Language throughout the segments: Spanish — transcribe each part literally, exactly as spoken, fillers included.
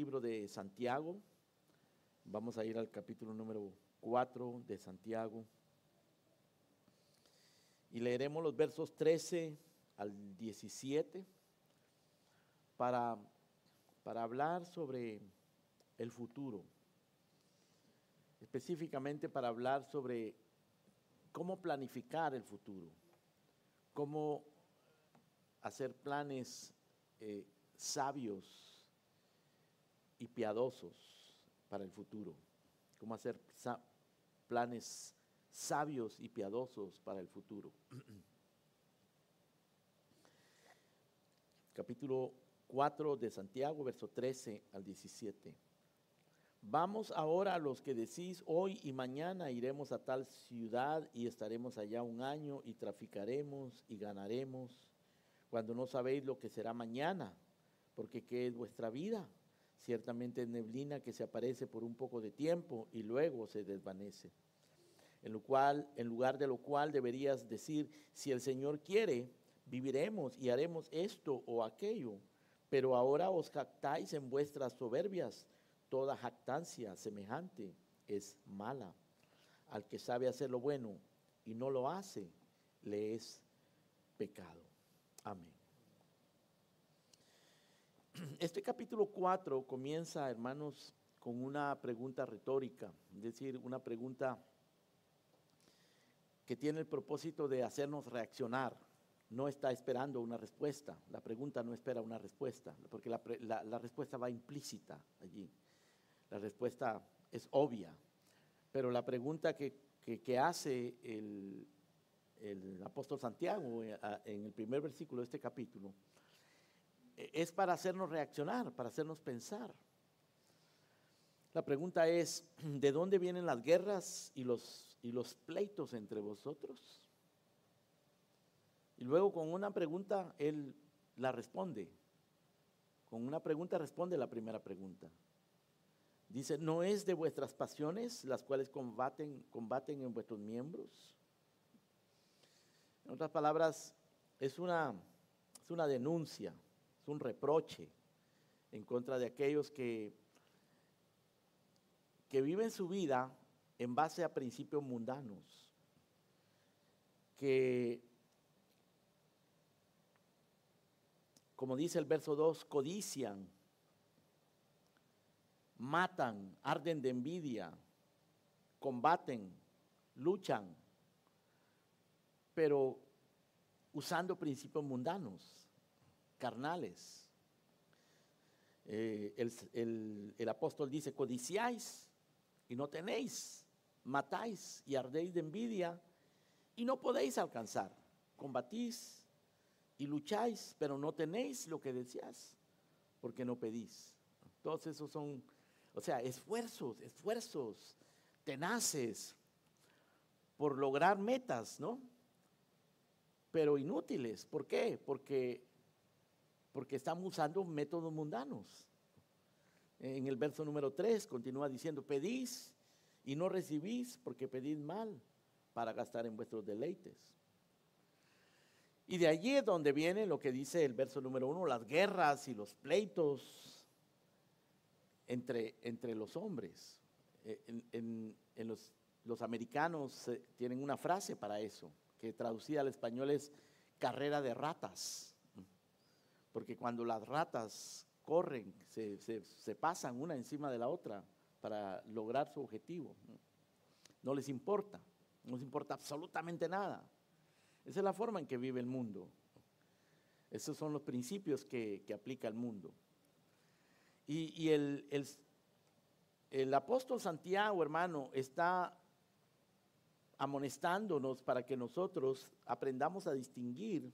libro de Santiago. Vamos a ir al capítulo número cuatro de Santiago. Y leeremos los versos trece al diecisiete para, para hablar sobre el futuro. Específicamente para hablar sobre cómo planificar el futuro, cómo hacer planes eh, sabios y piadosos para el futuro, cómo hacer sa- planes sabios y piadosos para el futuro. Capítulo cuatro de Santiago, verso trece al diecisiete. Vamos ahora a los que decís, hoy y mañana iremos a tal ciudad y estaremos allá un año y traficaremos y ganaremos, cuando no sabéis lo que será mañana, porque ¿qué es vuestra vida? Ciertamente es neblina que se aparece por un poco de tiempo y luego se desvanece. En lo cual, en lugar de lo cual deberías decir, si el Señor quiere, viviremos y haremos esto o aquello, pero ahora os jactáis en vuestras soberbias. Toda jactancia semejante es mala. Al que sabe hacer lo bueno y no lo hace, le es pecado. Amén. Este capítulo cuatro comienza, hermanos, con una pregunta retórica, es decir, una pregunta que tiene el propósito de hacernos reaccionar. No está esperando una respuesta, la pregunta no espera una respuesta, porque la, la, la respuesta va implícita allí. La respuesta es obvia, pero la pregunta que, que, que hace el, el apóstol Santiago en el primer versículo de este capítulo es para hacernos reaccionar, para hacernos pensar. La pregunta es, ¿de dónde vienen las guerras y los, y los pleitos entre vosotros? Y luego con una pregunta él la responde. Con una pregunta responde la primera pregunta. Dice, ¿no es de vuestras pasiones las cuales combaten, combaten en vuestros miembros? En otras palabras, es una, es una denuncia, es un reproche en contra de aquellos que, que viven su vida en base a principios mundanos, que, como dice el verso dos, codician, matan, arden de envidia, combaten, luchan, pero usando principios mundanos, carnales. Eh, el, el, el apóstol dice, codiciáis y no tenéis, matáis y ardéis de envidia y no podéis alcanzar, combatís y lucháis, pero no tenéis lo que deseáis, porque no pedís. Todos esos son, o sea, esfuerzos, esfuerzos tenaces por lograr metas, ¿no? Pero inútiles. ¿Por qué? Porque, porque estamos usando métodos mundanos. En el verso número tres continúa diciendo, pedís y no recibís porque pedís mal para gastar en vuestros deleites. Y de allí es donde viene lo que dice el verso número uno, las guerras y los pleitos entre, entre los hombres. En, en, en los, los americanos tienen una frase para eso, que traducida al español es carrera de ratas, porque cuando las ratas corren, se, se, se pasan una encima de la otra para lograr su objetivo, no les importa, no les importa absolutamente nada. Esa es la forma en que vive el mundo. Esos son los principios que, que aplica el mundo. Y, y el, el, el apóstol Santiago, hermano, está amonestándonos para que nosotros aprendamos a distinguir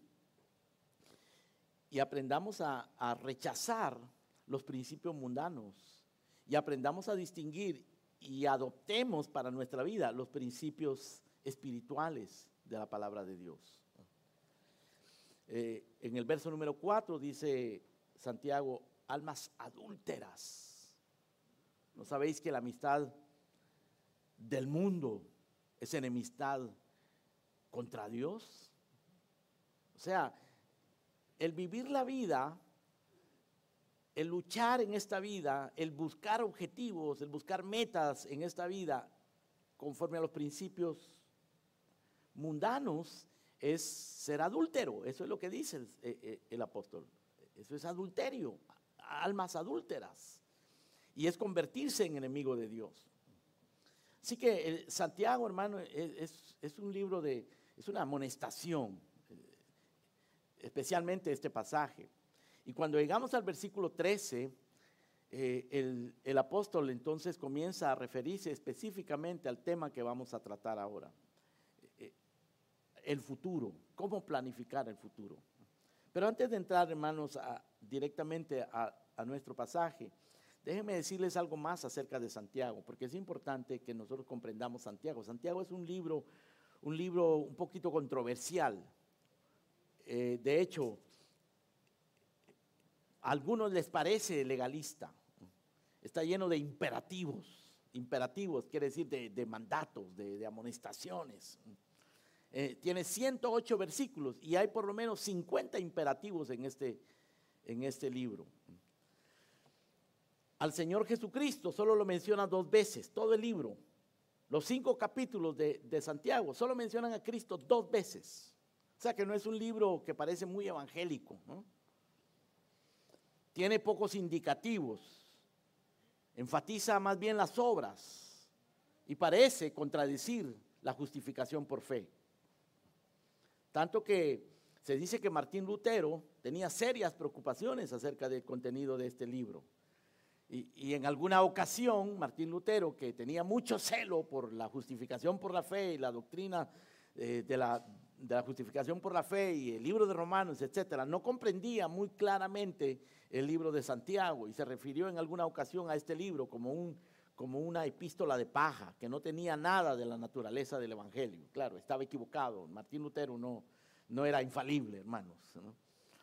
y aprendamos a, a rechazar los principios mundanos y aprendamos a distinguir y adoptemos para nuestra vida los principios espirituales de la palabra de Dios. Eh, en el verso número cuatro dice Santiago, almas adúlteras. ¿No sabéis que la amistad del mundo es enemistad contra Dios? O sea, el vivir la vida el luchar en esta vida, el buscar objetivos, el buscar metas en esta vida, conforme a los principios mundanos, es ser adúltero. Eso es lo que dice el, el, el apóstol. Eso es adulterio, almas adúlteras. Y es convertirse en enemigo de Dios. Así que el Santiago, hermano, es, es, es un libro de, es una amonestación, especialmente este pasaje. Y cuando llegamos al versículo trece, eh, el, el apóstol entonces comienza a referirse específicamente al tema que vamos a tratar ahora. Eh, el futuro, cómo planificar el futuro. Pero antes de entrar, hermanos, a, directamente a, a nuestro pasaje, déjenme decirles algo más acerca de Santiago, porque es importante que nosotros comprendamos Santiago. Santiago es un libro, un libro un poquito controversial. Eh, de hecho, a algunos les parece legalista. Está lleno de imperativos. Imperativos quiere decir de, de mandatos, de, de amonestaciones. Eh, tiene ciento ocho versículos y hay por lo menos cincuenta imperativos en este, en este libro. Al Señor Jesucristo solo lo menciona dos veces, todo el libro. Los cinco capítulos de, de Santiago solo mencionan a Cristo dos veces. O sea que no es un libro que parece muy evangélico, ¿no? Tiene pocos indicativos, enfatiza más bien las obras y parece contradecir la justificación por fe. Tanto que se dice que Martín Lutero tenía serias preocupaciones acerca del contenido de este libro. Y, y en alguna ocasión, Martín Lutero, que tenía mucho celo por la justificación por la fe y la doctrina eh, de, la, de la justificación por la fe y el libro de Romanos, etcétera, no comprendía muy claramente el libro de Santiago y se refirió en alguna ocasión a este libro como, un, como una epístola de paja, que no tenía nada de la naturaleza del evangelio. Claro, estaba equivocado. Martín Lutero no, no era infalible, hermanos, ¿no?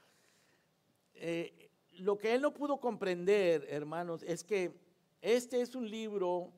Eh, Lo que él no pudo comprender, hermanos, es que este es un libro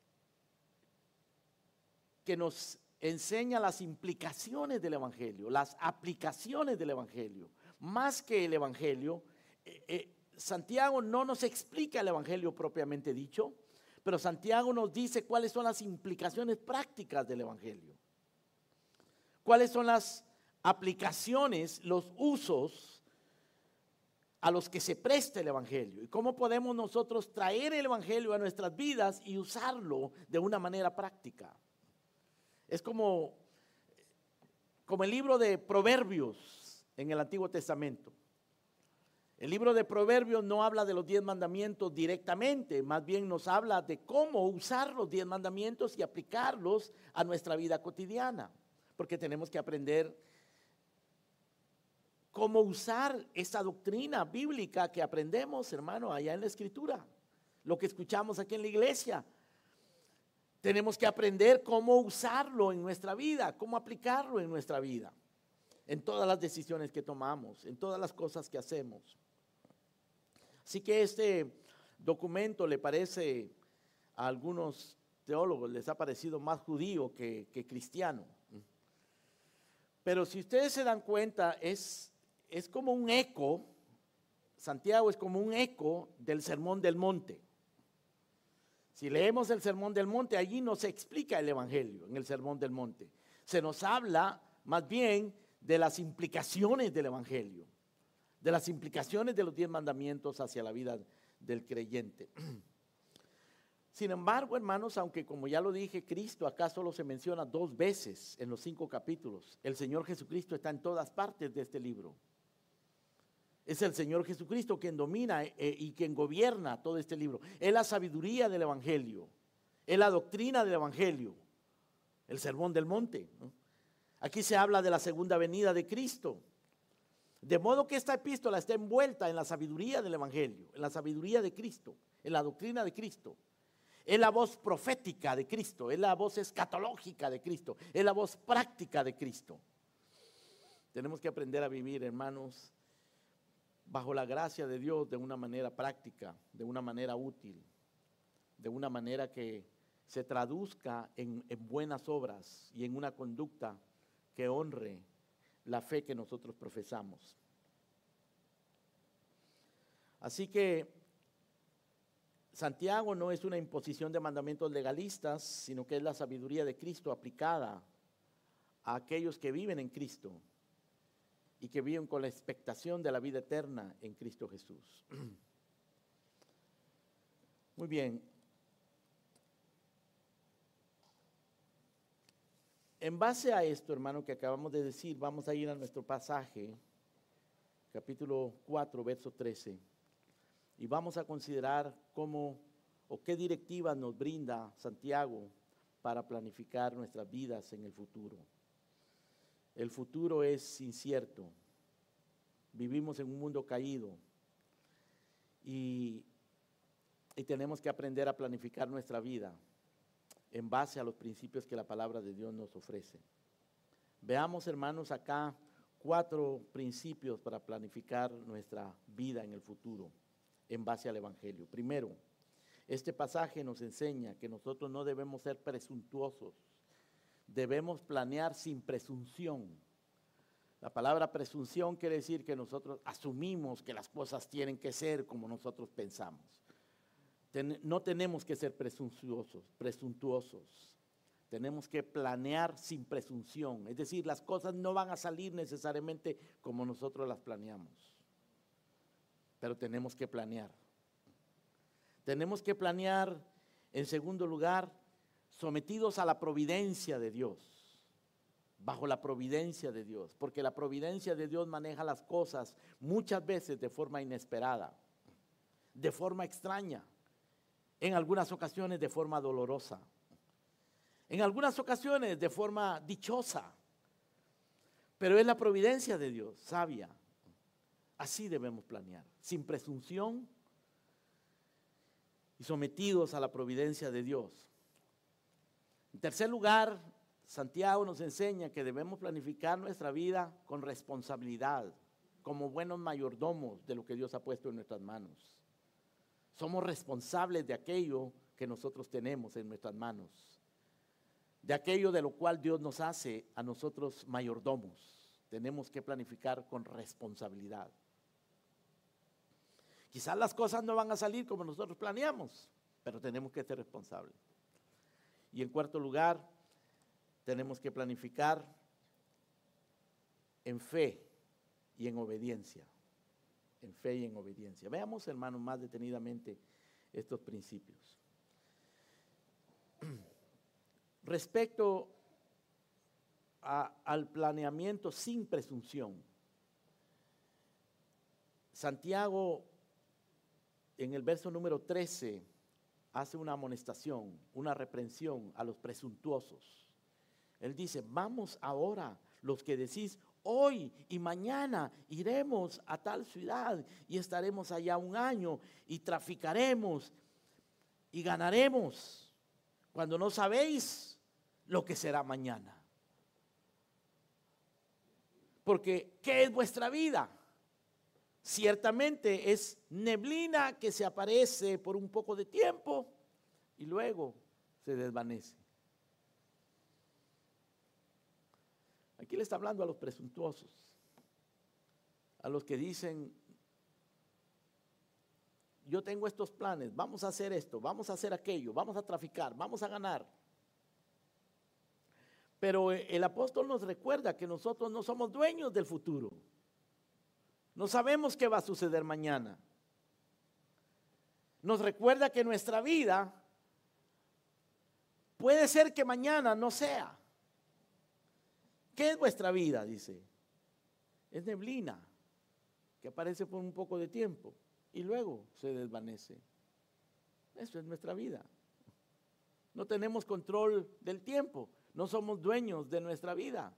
que nos enseña las implicaciones del evangelio, las aplicaciones del evangelio. Más que el evangelio, eh, eh, Santiago no nos explica el evangelio propiamente dicho, pero Santiago nos dice cuáles son las implicaciones prácticas del evangelio. Cuáles son las aplicaciones, los usos a los que se presta el evangelio y cómo podemos nosotros traer el evangelio a nuestras vidas y usarlo de una manera práctica. Es como, como el libro de Proverbios en el Antiguo Testamento. El libro de Proverbios no habla de los diez mandamientos directamente, más bien nos habla de cómo usar los diez mandamientos y aplicarlos a nuestra vida cotidiana, porque tenemos que aprender cómo usar esa doctrina bíblica que aprendemos, hermano, allá en la Escritura, lo que escuchamos aquí en la iglesia. Tenemos que aprender cómo usarlo en nuestra vida, cómo aplicarlo en nuestra vida, en todas las decisiones que tomamos, en todas las cosas que hacemos. Así que este documento le parece a algunos teólogos, les ha parecido más judío que, que cristiano. Pero si ustedes se dan cuenta, es, es como un eco, Santiago es como un eco del Sermón del Monte. Si leemos el Sermón del Monte, allí no se explica el Evangelio en el Sermón del Monte. Se nos habla más bien de las implicaciones del Evangelio, de las implicaciones de los diez mandamientos hacia la vida del creyente. Sin embargo, hermanos, aunque como ya lo dije, Cristo acá solo se menciona dos veces en los cinco capítulos, el Señor Jesucristo está en todas partes de este libro. Es el Señor Jesucristo quien domina eh, y quien gobierna todo este libro. Es la sabiduría del Evangelio, es la doctrina del Evangelio, el Sermón del Monte, ¿no? Aquí se habla de la segunda venida de Cristo. De modo que esta epístola está envuelta en la sabiduría del Evangelio, en la sabiduría de Cristo, en la doctrina de Cristo. Es la voz profética de Cristo, es la voz escatológica de Cristo, es la voz práctica de Cristo. Tenemos que aprender a vivir, hermanos, bajo la gracia de Dios de una manera práctica, de una manera útil, de una manera que se traduzca en, en buenas obras y en una conducta que honre la fe que nosotros profesamos. Así que Santiago no es una imposición de mandamientos legalistas, sino que es la sabiduría de Cristo aplicada a aquellos que viven en Cristo y que viven con la expectación de la vida eterna en Cristo Jesús. Muy bien. En base a esto, hermano, que acabamos de decir, vamos a ir a nuestro pasaje, capítulo cuatro, verso trece, y vamos a considerar cómo o qué directivas nos brinda Santiago para planificar nuestras vidas en el futuro. El futuro es incierto, vivimos en un mundo caído y, y tenemos que aprender a planificar nuestra vida en base a los principios que la palabra de Dios nos ofrece. Veamos, hermanos, acá cuatro principios para planificar nuestra vida en el futuro en base al Evangelio. Primero, este pasaje nos enseña que nosotros no debemos ser presuntuosos, debemos planear sin presunción. La palabra presunción quiere decir que nosotros asumimos que las cosas tienen que ser como nosotros pensamos. Ten, no tenemos que ser presuntuosos, presuntuosos. Tenemos que planear sin presunción. Es decir, las cosas no van a salir necesariamente como nosotros las planeamos. Pero tenemos que planear. Tenemos que planear, en segundo lugar, sometidos a la providencia de Dios. Bajo la providencia de Dios. Porque la providencia de Dios maneja las cosas muchas veces de forma inesperada, de forma extraña. En algunas ocasiones de forma dolorosa, en algunas ocasiones de forma dichosa, pero es la providencia de Dios, sabia. Así debemos planear, sin presunción y sometidos a la providencia de Dios. En tercer lugar, Santiago nos enseña que debemos planificar nuestra vida con responsabilidad, como buenos mayordomos de lo que Dios ha puesto en nuestras manos. Somos responsables de aquello que nosotros tenemos en nuestras manos, de aquello de lo cual Dios nos hace a nosotros mayordomos. Tenemos que planificar con responsabilidad. Quizás las cosas no van a salir como nosotros planeamos, pero tenemos que ser responsables. Y en cuarto lugar, tenemos que planificar en fe y en obediencia. En fe y en obediencia. Veamos, hermanos, más detenidamente estos principios. Respecto a, al planeamiento sin presunción, Santiago en el verso número trece hace una amonestación, una reprensión a los presuntuosos. Él dice, vamos ahora los que decís, hoy y mañana iremos a tal ciudad y estaremos allá un año y traficaremos y ganaremos, cuando no sabéis lo que será mañana. Porque, ¿qué es vuestra vida? Ciertamente es neblina que se aparece por un poco de tiempo y luego se desvanece. Aquí le está hablando a los presuntuosos, a los que dicen, yo tengo estos planes, vamos a hacer esto, vamos a hacer aquello, vamos a traficar, vamos a ganar. Pero el apóstol nos recuerda que nosotros no somos dueños del futuro. No sabemos qué va a suceder mañana. Nos recuerda que nuestra vida puede ser que mañana no sea. ¿Qué es vuestra vida? Dice. Es neblina que aparece por un poco de tiempo y luego se desvanece. Eso es nuestra vida. No tenemos control del tiempo. No somos dueños de nuestra vida.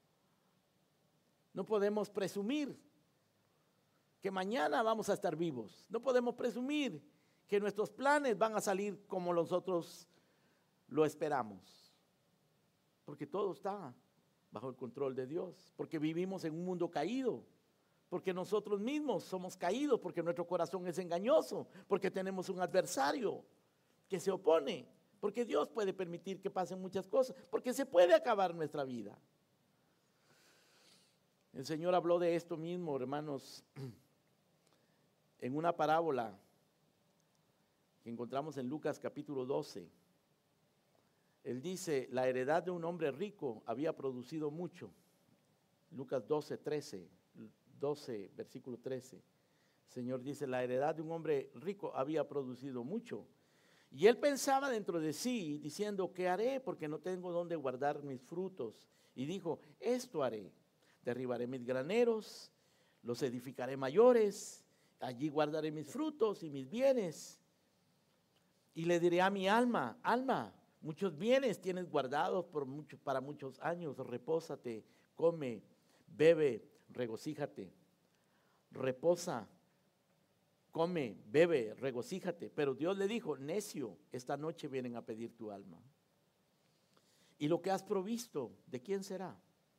No podemos presumir que mañana vamos a estar vivos. No podemos presumir que nuestros planes van a salir como nosotros lo esperamos. Porque todo está bajo el control de Dios. Porque vivimos en un mundo caído. Porque nosotros mismos somos caídos. Porque nuestro corazón es engañoso. Porque tenemos un adversario que se opone. Porque Dios puede permitir que pasen muchas cosas. Porque se puede acabar nuestra vida. El Señor habló de esto mismo, hermanos, en una parábola que encontramos en Lucas capítulo doce. Él dice, la heredad de un hombre rico había producido mucho. Lucas doce, trece, doce, versículo trece. El Señor dice, la heredad de un hombre rico había producido mucho. Y él pensaba dentro de sí, diciendo, ¿qué haré? Porque no tengo dónde guardar mis frutos. Y dijo, esto haré, derribaré mis graneros, los edificaré mayores, allí guardaré mis frutos y mis bienes. Y le diré a mi alma, alma, muchos bienes tienes guardados por mucho, para muchos años, repósate, come, bebe, regocíjate, reposa, come, bebe, regocíjate. Pero Dios le dijo, necio, esta noche vienen a pedir tu alma. Y lo que has provisto, ¿de quién será?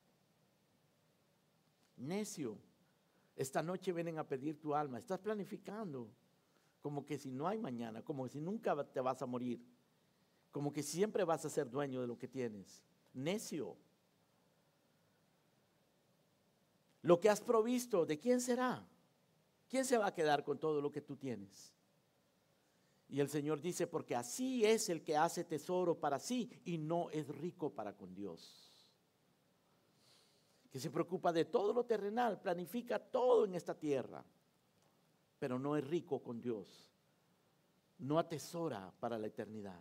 Necio, esta noche vienen a pedir tu alma. Estás planificando como que si no hay mañana, como que si nunca te vas a morir, como que siempre vas a ser dueño de lo que tienes. Necio. Lo que has provisto, ¿de quién será? ¿Quién se va a quedar con todo lo que tú tienes? Y el Señor dice, porque así es el que hace tesoro para sí y no es rico para con Dios. Que se preocupa de todo lo terrenal, planifica todo en esta tierra, pero no es rico con Dios. No atesora para la eternidad.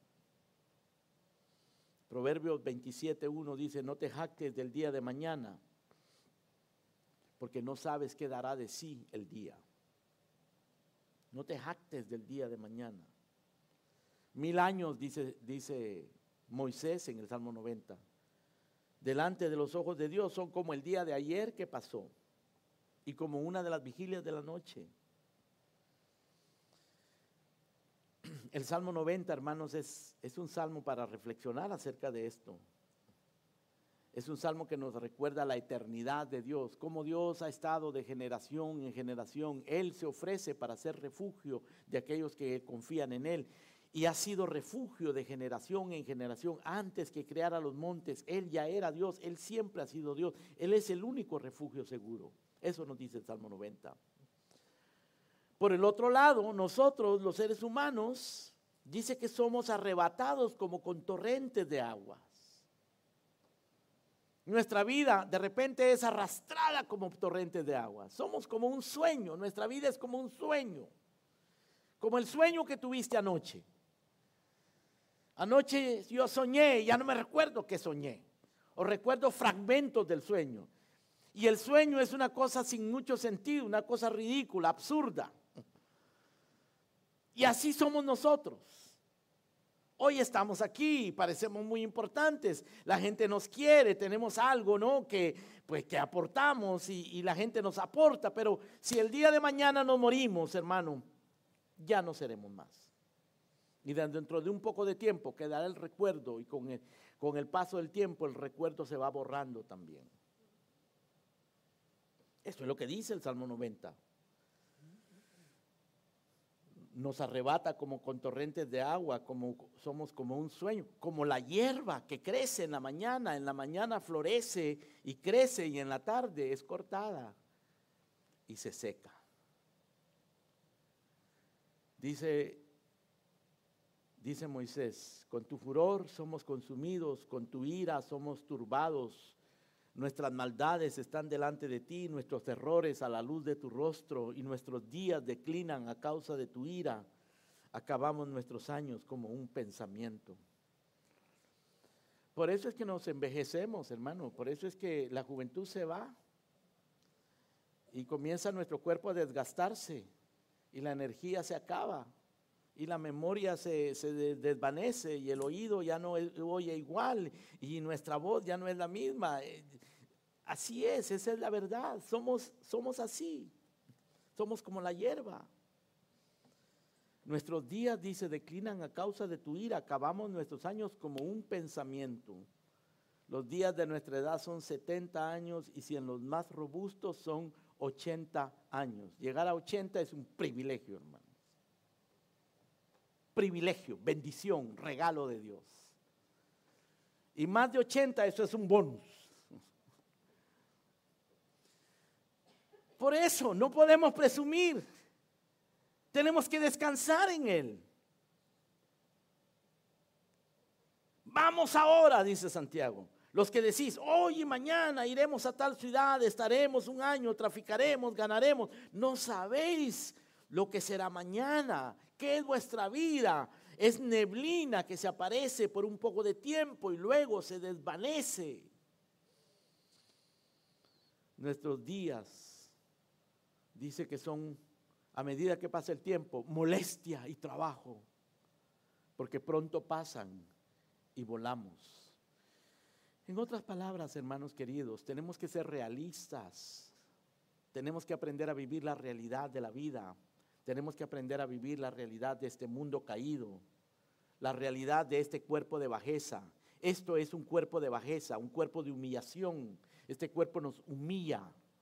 Proverbios veintisiete, uno dice, no te jactes del día de mañana, porque no sabes qué dará de sí el día. No te jactes del día de mañana. Mil años, dice, dice Moisés en el Salmo noventa, delante de los ojos de Dios son como el día de ayer que pasó y como una de las vigilias de la noche. El Salmo noventa, hermanos, es, es un salmo para reflexionar acerca de esto. Es un salmo que nos recuerda la eternidad de Dios, cómo Dios ha estado de generación en generación. Él se ofrece para ser refugio de aquellos que confían en Él. Y ha sido refugio de generación en generación. Antes que creara los montes, Él ya era Dios, Él siempre ha sido Dios. Él es el único refugio seguro. Eso nos dice el Salmo noventa. Por el otro lado, nosotros, los seres humanos, dice que somos arrebatados como con torrentes de aguas. Nuestra vida de repente es arrastrada como torrentes de agua. Somos como un sueño, nuestra vida es como un sueño. Como el sueño que tuviste anoche. Anoche yo soñé, ya no me recuerdo qué soñé. O recuerdo fragmentos del sueño. Y el sueño es una cosa sin mucho sentido, una cosa ridícula, absurda. Y así somos nosotros. Hoy estamos aquí, parecemos muy importantes, la gente nos quiere, tenemos algo, ¿no? Que, pues, que aportamos y, y la gente nos aporta, pero si el día de mañana nos morimos, hermano, ya no seremos más. Y dentro de un poco de tiempo quedará el recuerdo y con el, con el paso del tiempo el recuerdo se va borrando también. Esto es lo que dice el Salmo noventa. Nos arrebata como con torrentes de agua, como somos como un sueño, como la hierba que crece en la mañana, en la mañana florece y crece y en la tarde es cortada y se seca. Dice, dice Moisés, con tu furor somos consumidos, con tu ira somos turbados. Nuestras maldades están delante de ti, nuestros errores a la luz de tu rostro, y nuestros días declinan a causa de tu ira. Acabamos nuestros años como un pensamiento. Por eso es que nos envejecemos, hermano. Por eso es que la juventud se va y comienza nuestro cuerpo a desgastarse y la energía se acaba y la memoria se, se desvanece y el oído ya no oye igual y nuestra voz ya no es la misma. Así es, esa es la verdad. Somos, somos así. Somos como la hierba. Nuestros días, dice, declinan a causa de tu ira. Acabamos nuestros años como un pensamiento. Los días de nuestra edad son setenta años y si en los más robustos son ochenta años. Llegar a ochenta es un privilegio, hermano. Privilegio, bendición, regalo de Dios. Y más de ochenta, eso es un bonus. Por eso no podemos presumir. Tenemos que descansar en Él. Vamos ahora, dice Santiago. Los que decís, hoy y mañana iremos a tal ciudad, estaremos un año, traficaremos, ganaremos. No sabéis lo que será mañana. ¿Qué es vuestra vida? Es neblina que se aparece por un poco de tiempo y luego se desvanece. Nuestros días, dice que son, a medida que pasa el tiempo, molestia y trabajo, porque pronto pasan y volamos. En otras palabras, hermanos queridos, tenemos que ser realistas. Tenemos que aprender a vivir la realidad de la vida. Tenemos que aprender a vivir la realidad de este mundo caído, la realidad de este cuerpo de bajeza. Esto es un cuerpo de bajeza, un cuerpo de humillación. Este cuerpo nos humilla.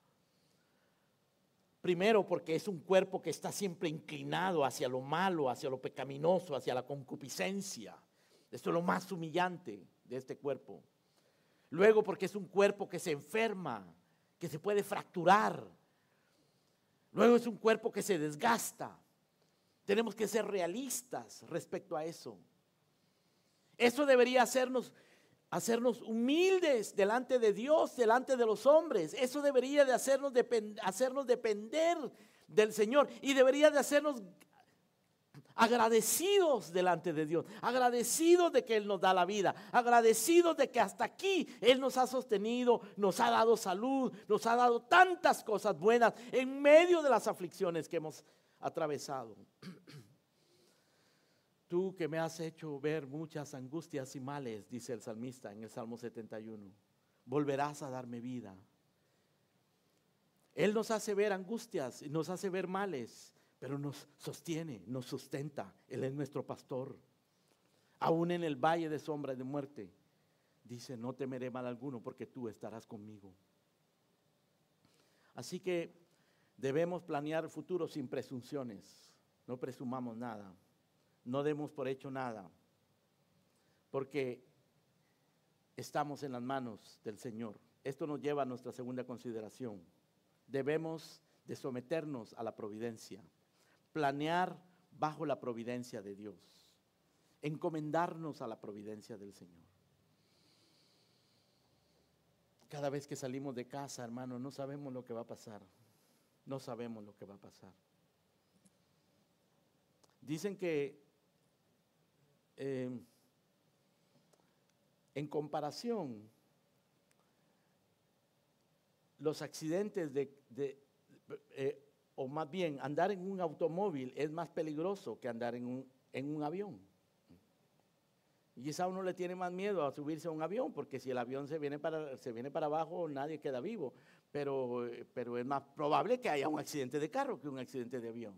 Primero porque es un cuerpo que está siempre inclinado hacia lo malo, hacia lo pecaminoso, hacia la concupiscencia. Esto es lo más humillante de este cuerpo. Luego porque es un cuerpo que se enferma, que se puede fracturar. Luego es un cuerpo que se desgasta. Tenemos que ser realistas respecto a eso. Eso debería hacernos, hacernos humildes delante de Dios, delante de los hombres. Eso debería de hacernos, depend, hacernos depender del Señor y debería de hacernos agradecidos delante de Dios, agradecidos de que Él nos da la vida, agradecidos de que hasta aquí Él nos ha sostenido, nos ha dado salud, nos ha dado tantas cosas buenas en medio de las aflicciones que hemos atravesado. Tú que me has hecho ver muchas angustias y males, dice el salmista en el Salmo setenta y uno, volverás a darme vida. Él nos hace ver angustias y nos hace ver males, pero nos sostiene, nos sustenta. Él es nuestro pastor. Aún en el valle de sombra y de muerte, dice, no temeré mal alguno porque tú estarás conmigo. Así que debemos planear el futuro sin presunciones. No presumamos nada. No demos por hecho nada. Porque estamos en las manos del Señor. Esto nos lleva a nuestra segunda consideración. Debemos de someternos a la providencia. Planear bajo la providencia de Dios, encomendarnos a la providencia del Señor. Cada vez que salimos de casa, hermano, no sabemos lo que va a pasar, no sabemos lo que va a pasar. Dicen que eh, en comparación, los accidentes de, de eh, o más bien andar en un automóvil es más peligroso que andar en un, en un avión. Y quizá uno le tiene más miedo a subirse a un avión, porque si el avión se viene para, se viene para abajo, nadie queda vivo. Pero, pero es más probable que haya un accidente de carro que un accidente de avión.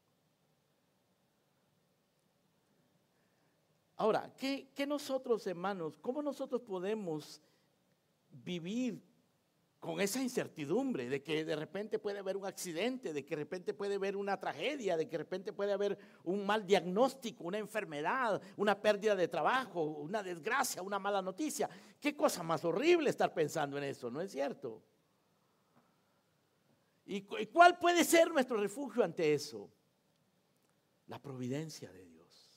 Ahora, ¿qué, qué nosotros, hermanos, cómo nosotros podemos vivir con esa incertidumbre de que de repente puede haber un accidente, de que de repente puede haber una tragedia, de que de repente puede haber un mal diagnóstico, una enfermedad, una pérdida de trabajo, una desgracia, una mala noticia? Qué cosa más horrible estar pensando en eso, ¿no es cierto? ¿Y cuál puede ser nuestro refugio ante eso? La providencia de Dios,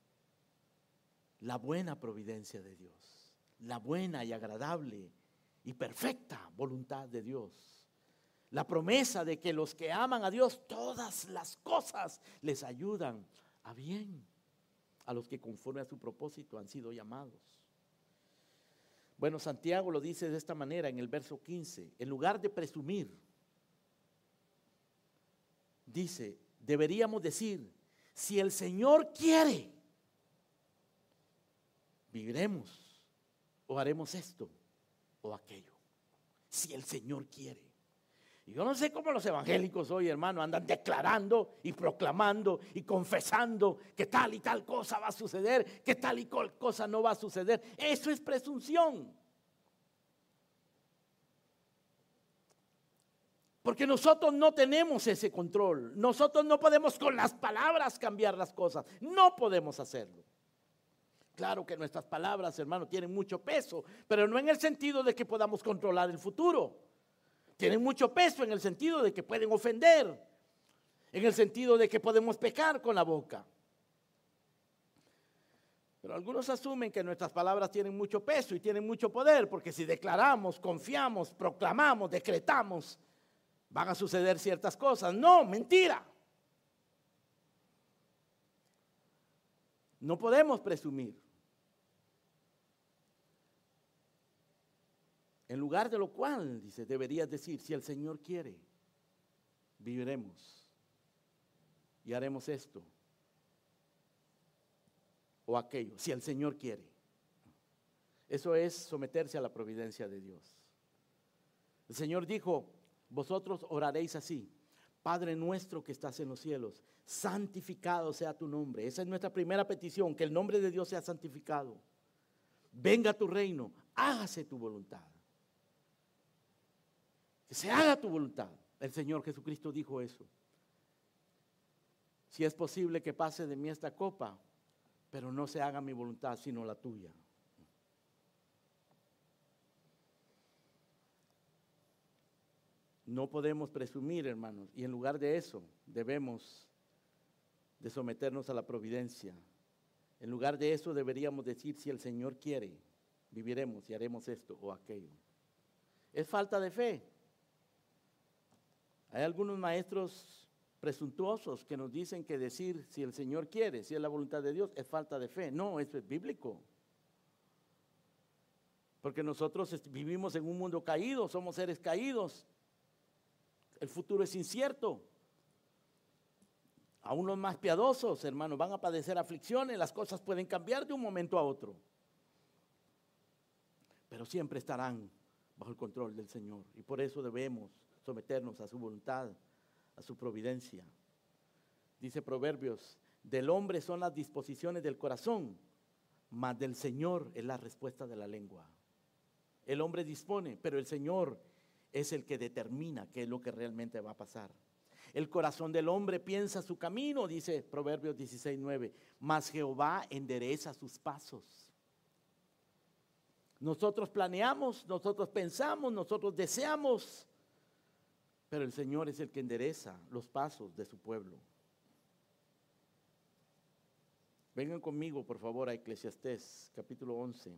la buena providencia de Dios, la buena y agradable y perfecta voluntad de Dios. La promesa de que los que aman a Dios, todas las cosas les ayudan a bien, a los que conforme a su propósito han sido llamados. Bueno, Santiago lo dice de esta manera en el verso quince. En lugar de presumir, dice, deberíamos decir, si el Señor quiere, viviremos o haremos esto o aquello, si el Señor quiere. Y yo no sé cómo los evangélicos hoy, hermano, andan declarando y proclamando y confesando que tal y tal cosa va a suceder, que tal y cual cosa no va a suceder. Eso es presunción. Porque nosotros no tenemos ese control. Nosotros no podemos con las palabras cambiar las cosas. No podemos hacerlo. Claro que nuestras palabras, hermano, tienen mucho peso, pero no en el sentido de que podamos controlar el futuro. Tienen mucho peso en el sentido de que pueden ofender. en el sentido de que podemos pecar con la boca. Pero algunos asumen que nuestras palabras tienen mucho peso y tienen mucho poder, porque si declaramos, confiamos, proclamamos, decretamos, van a suceder ciertas cosas. No, mentira. No podemos presumir. En lugar de lo cual, dice, deberías decir, si el Señor quiere, viviremos y haremos esto o aquello, si el Señor quiere. Eso es someterse a la providencia de Dios. El Señor dijo, vosotros oraréis así: Padre nuestro que estás en los cielos, santificado sea tu nombre. Esa es nuestra primera petición, que el nombre de Dios sea santificado. Venga tu reino, hágase tu voluntad. Que se haga tu voluntad. El Señor Jesucristo dijo eso. Si es posible que pase de mí esta copa, pero no se haga mi voluntad sino la tuya. No podemos presumir, hermanos, y en lugar de eso debemos de someternos a la providencia. En lugar de eso deberíamos decir, si el Señor quiere, viviremos y haremos esto o aquello. Es falta de fe. Hay algunos maestros presuntuosos que nos dicen que decir si el Señor quiere, si es la voluntad de Dios, es falta de fe. No, eso es bíblico. Porque nosotros vivimos en un mundo caído, somos seres caídos. El futuro es incierto. Aún los más piadosos, hermanos, van a padecer aflicciones, las cosas pueden cambiar de un momento a otro. Pero siempre estarán bajo el control del Señor. Y por eso debemos someternos a su voluntad, a su providencia. Dice Proverbios, del hombre son las disposiciones del corazón, mas del Señor es la respuesta de la lengua. El hombre dispone, pero el Señor es el que determina qué es lo que realmente va a pasar. El corazón del hombre piensa su camino, dice Proverbios dieciséis nueve, mas Jehová endereza sus pasos. Nosotros planeamos, nosotros pensamos, nosotros deseamos, pero el Señor es el que endereza los pasos de su pueblo. Vengan conmigo, por favor, a Eclesiastés, capítulo once.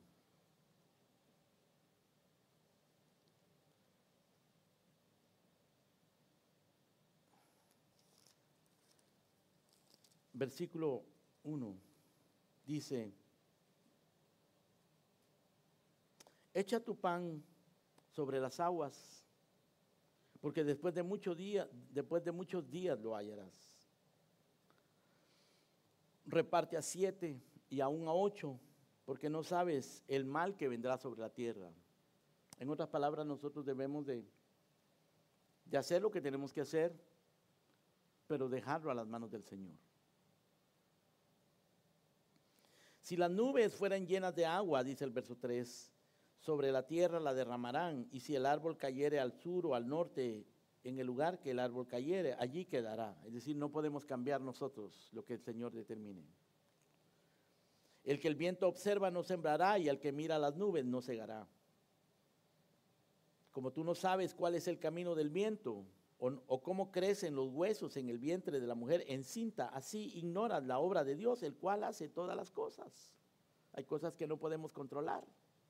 Versículo uno, dice, echa tu pan sobre las aguas, porque después de muchos días, después de muchos días lo hallarás. Reparte a siete y aún a ocho, porque no sabes el mal que vendrá sobre la tierra. En otras palabras, nosotros debemos de, de hacer lo que tenemos que hacer, pero dejarlo a las manos del Señor. Si las nubes fueran llenas de agua, dice el verso tres, sobre la tierra la derramarán, y si el árbol cayere al sur o al norte, en el lugar que el árbol cayere, allí quedará. Es decir, no podemos cambiar nosotros lo que el Señor determine. El que el viento observa no sembrará, y el que mira las nubes no segará. Como tú no sabes cuál es el camino del viento, o, o cómo crecen los huesos en el vientre de la mujer encinta, así ignoras la obra de Dios, el cual hace todas las cosas. Hay cosas que no podemos controlar.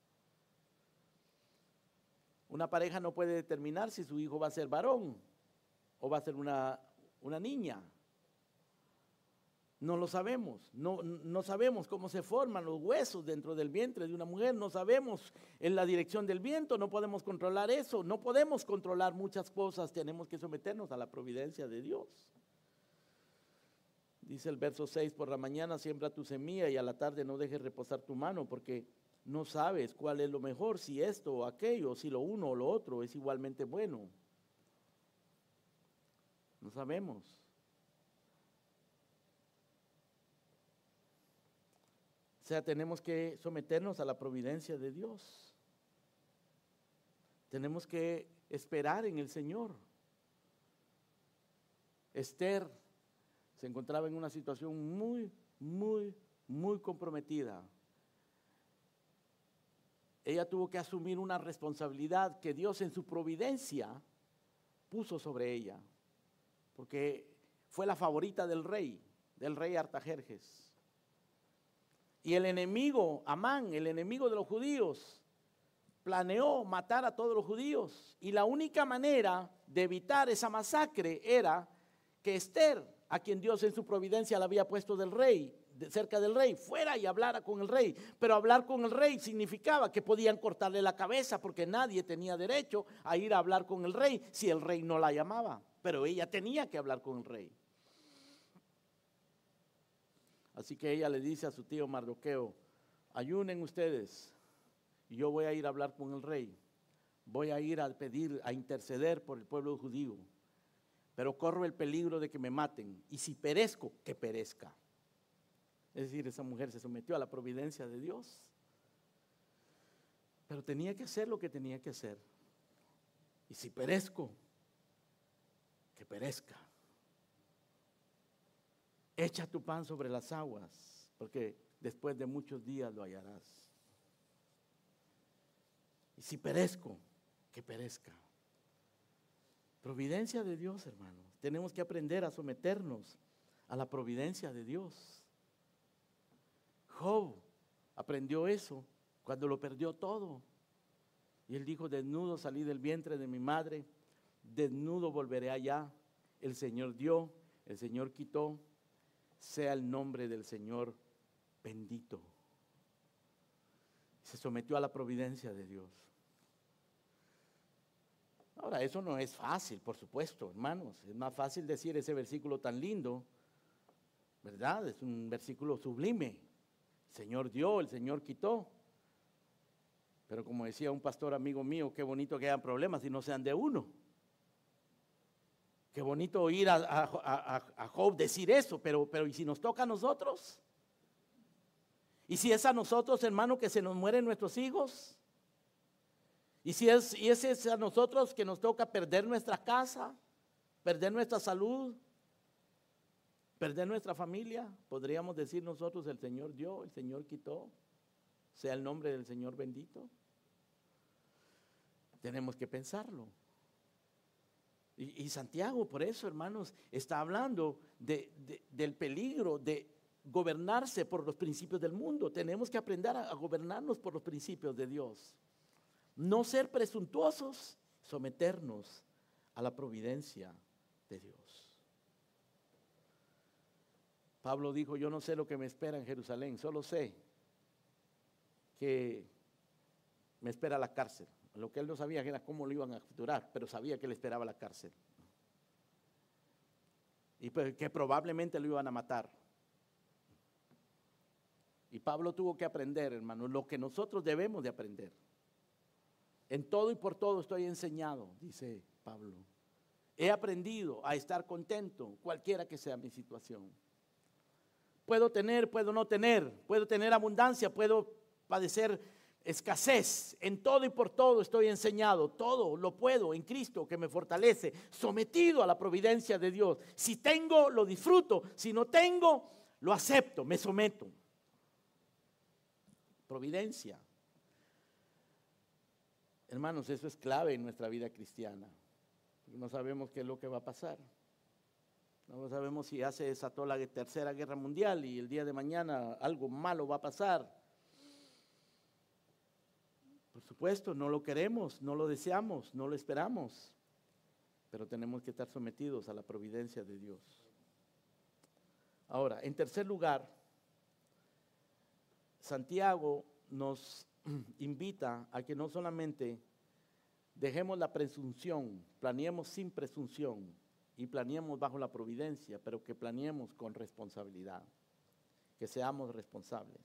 Una pareja no puede determinar si su hijo va a ser varón o va a ser una, una niña. No lo sabemos, no, no sabemos cómo se forman los huesos dentro del vientre de una mujer, no sabemos en la dirección del viento, no podemos controlar eso, no podemos controlar muchas cosas, tenemos que someternos a la providencia de Dios. Dice el verso seis, por la mañana siembra tu semilla y a la tarde no dejes reposar tu mano, porque no sabes cuál es lo mejor, si esto o aquello, si lo uno o lo otro es igualmente bueno. No sabemos. O sea, tenemos que someternos a la providencia de Dios. Tenemos que esperar en el Señor. Esther se encontraba en una situación muy, muy, muy comprometida. Ella tuvo que asumir una responsabilidad que Dios en su providencia puso sobre ella, porque fue la favorita del rey, del rey Artajerjes. Y el enemigo, Amán, el enemigo de los judíos, planeó matar a todos los judíos. Y la única manera de evitar esa masacre era que Esther, a quien Dios en su providencia la había puesto del rey, de cerca del rey, fuera y hablara con el rey. Pero hablar con el rey significaba que podían cortarle la cabeza, porque nadie tenía derecho a ir a hablar con el rey si el rey no la llamaba. Pero ella tenía que hablar con el rey. Así que ella le dice a su tío Mardoqueo: ayunen ustedes y yo voy a ir a hablar con el rey. Voy a ir a pedir, a interceder por el pueblo judío. Pero corro el peligro de que me maten. Y si perezco, que perezca. Es decir, esa mujer se sometió a la providencia de Dios. Pero tenía que hacer lo que tenía que hacer. Y si perezco, que perezca. Echa tu pan sobre las aguas, porque después de muchos días lo hallarás. Y si perezco, que perezca. Providencia de Dios, hermanos. Tenemos que aprender a someternos a la providencia de Dios. Job aprendió eso cuando lo perdió todo. Y él dijo: desnudo salí del vientre de mi madre, desnudo volveré allá. El Señor dio, el Señor quitó. Sea el nombre del Señor bendito. Se sometió a la providencia de Dios. Ahora, eso no es fácil, por supuesto, hermanos. Es más fácil decir ese versículo tan lindo, ¿verdad? Es un versículo sublime. El Señor dio, el Señor quitó. Pero como decía un pastor amigo mío, qué bonito que hayan problemas y no sean de uno. Qué bonito oír a, a, a, a Job decir eso, pero, pero ¿y si nos toca a nosotros? ¿Y si es a nosotros, hermano, que se nos mueren nuestros hijos? ¿Y si es, y es, es a nosotros que nos toca perder nuestra casa, perder nuestra salud, perder nuestra familia? Podríamos decir nosotros: el Señor dio, el Señor quitó, sea el nombre del Señor bendito. Tenemos que pensarlo. Y, y Santiago, por eso, hermanos, está hablando de, de, del peligro de gobernarse por los principios del mundo. Tenemos que aprender a, a gobernarnos por los principios de Dios. No ser presuntuosos, someternos a la providencia de Dios. Pablo dijo: yo no sé lo que me espera en Jerusalén, solo sé que me espera la cárcel. Lo que él no sabía era cómo lo iban a capturar, pero sabía que le esperaba la cárcel. Y pues que probablemente lo iban a matar. Y Pablo tuvo que aprender, hermano, lo que nosotros debemos de aprender. En todo y por todo estoy enseñado, dice Pablo. He aprendido a estar contento, cualquiera que sea mi situación. Puedo tener, puedo no tener, puedo tener abundancia, puedo padecer escasez. En todo y por todo estoy enseñado. Todo lo puedo en Cristo que me fortalece, sometido a la providencia de Dios. Si tengo, lo disfruto. Si no tengo, lo acepto, me someto. Providencia. Hermanos, eso es clave en nuestra vida cristiana. No sabemos qué es lo que va a pasar. No sabemos si ya se desató la tercera guerra mundial y el día de mañana algo malo va a pasar. Por supuesto, no lo queremos, no lo deseamos, no lo esperamos, pero tenemos que estar sometidos a la providencia de Dios. Ahora, en tercer lugar, Santiago nos invita a que no solamente dejemos la presunción, planeemos sin presunción y planeemos bajo la providencia, pero que planeemos con responsabilidad, que seamos responsables.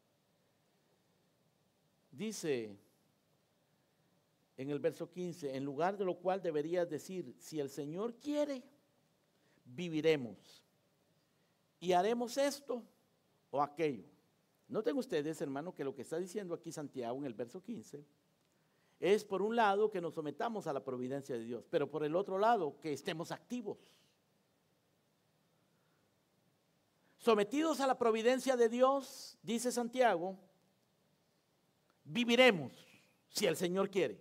Dice en el verso quince: en lugar de lo cual deberías decir, si el Señor quiere, viviremos y haremos esto o aquello. Noten ustedes, hermano, que lo que está diciendo aquí Santiago en el verso quince es, por un lado, que nos sometamos a la providencia de Dios, pero por el otro lado, que estemos activos. Sometidos a la providencia de Dios, dice Santiago, viviremos si el Señor quiere.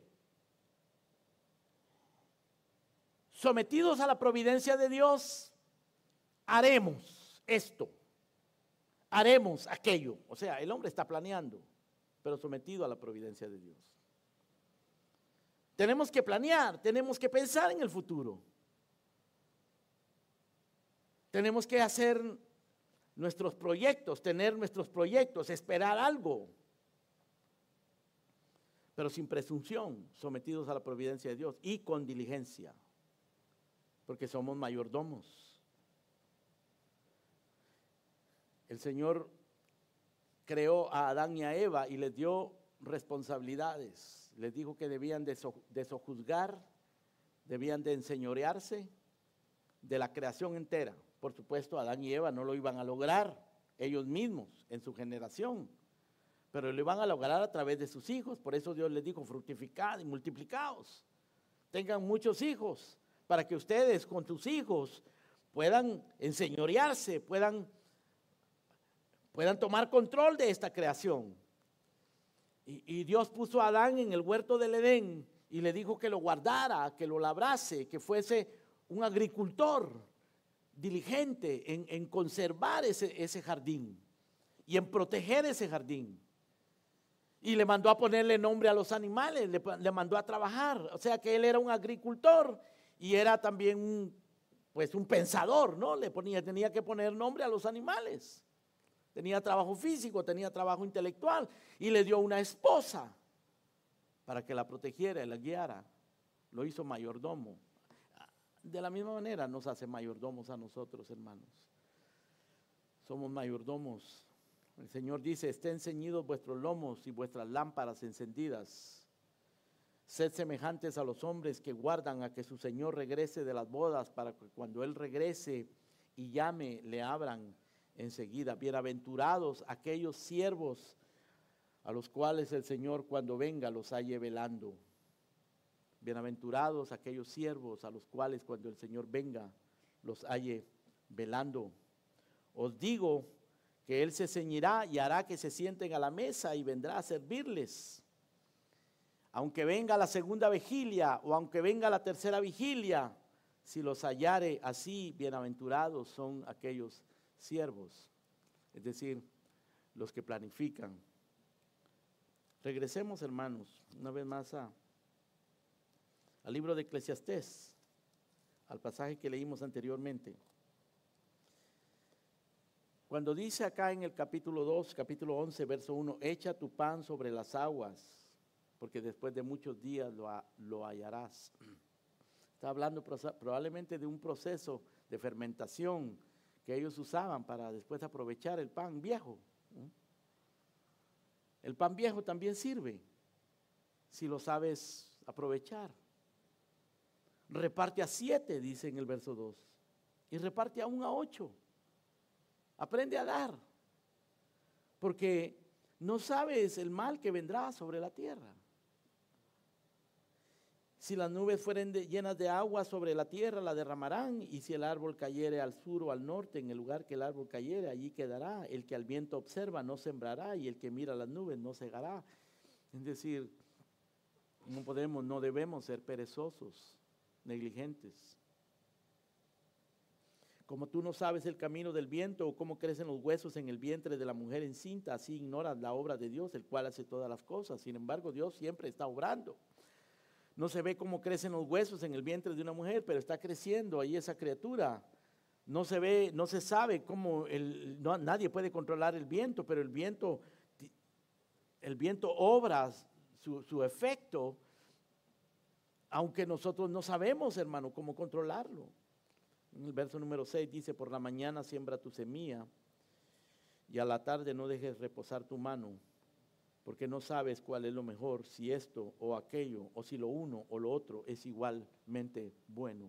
Sometidos a la providencia de Dios, haremos esto, haremos aquello. O sea, el hombre está planeando, pero sometido a la providencia de Dios. Tenemos que planear, tenemos que pensar en el futuro. Tenemos que hacer nuestros proyectos, tener nuestros proyectos, esperar algo, pero sin presunción, sometidos a la providencia de Dios y con diligencia, porque somos mayordomos. El Señor creó a Adán y a Eva y les dio responsabilidades. Les dijo que debían de, so, de sojuzgar, debían de enseñorearse de la creación entera. Por supuesto, Adán y Eva no lo iban a lograr ellos mismos en su generación, pero lo iban a lograr a través de sus hijos. Por eso Dios les dijo: fructificad y multiplicaos, tengan muchos hijos, para que ustedes con sus hijos puedan enseñorearse, puedan, puedan tomar control de esta creación. Y, y Dios puso a Adán en el huerto del Edén y le dijo que lo guardara, que lo labrase, que fuese un agricultor diligente en, en conservar ese, ese jardín y en proteger ese jardín. Y le mandó a ponerle nombre a los animales, le, le mandó a trabajar. O sea que él era un agricultor y era también un, pues un pensador, ¿no? Le ponía, tenía que poner nombre a los animales. Tenía trabajo físico, tenía trabajo intelectual y le dio una esposa para que la protegiera y la guiara. Lo hizo mayordomo. De la misma manera nos hace mayordomos a nosotros, hermanos. Somos mayordomos. El Señor dice: estén ceñidos vuestros lomos y vuestras lámparas encendidas. Sed semejantes a los hombres que guardan a que su Señor regrese de las bodas, para que cuando Él regrese y llame, le abran enseguida. Bienaventurados aquellos siervos a los cuales el Señor cuando venga los halle velando. Bienaventurados aquellos siervos a los cuales cuando el Señor venga los halle velando. Os digo que Él se ceñirá y hará que se sienten a la mesa y vendrá a servirles. Aunque venga la segunda vigilia o aunque venga la tercera vigilia, si los hallare así, bienaventurados son aquellos siervos, es decir, los que planifican. Regresemos, hermanos, una vez más a, al libro de Eclesiastés, al pasaje que leímos anteriormente. Cuando dice acá en el capítulo dos, capítulo once, verso uno: echa tu pan sobre las aguas, porque después de muchos días lo, lo hallarás. Está hablando probablemente de un proceso de fermentación que ellos usaban para después aprovechar el pan viejo. El pan viejo también sirve si lo sabes aprovechar. Reparte a siete, dice en el verso dos, y reparte aún a ocho. Aprende a dar, porque no sabes el mal que vendrá sobre la tierra. Si las nubes fueren de, llenas de agua sobre la tierra, la derramarán, y si el árbol cayere al sur o al norte, en el lugar que el árbol cayere, allí quedará. El que al viento observa no sembrará, y el que mira las nubes no segará. Es decir, no podemos, no debemos ser perezosos, negligentes. Como tú no sabes el camino del viento o cómo crecen los huesos en el vientre de la mujer encinta, así ignoras la obra de Dios, el cual hace todas las cosas. Sin embargo, Dios siempre está obrando. No se ve cómo crecen los huesos en el vientre de una mujer, pero está creciendo ahí esa criatura. No se ve, no se sabe cómo, el, no, nadie puede controlar el viento, pero el viento, el viento obra su, su efecto, aunque nosotros no sabemos, hermano, cómo controlarlo. En el verso número seis dice: por la mañana siembra tu semilla y a la tarde no dejes reposar tu mano, porque no sabes cuál es lo mejor, si esto o aquello, o si lo uno o lo otro es igualmente bueno.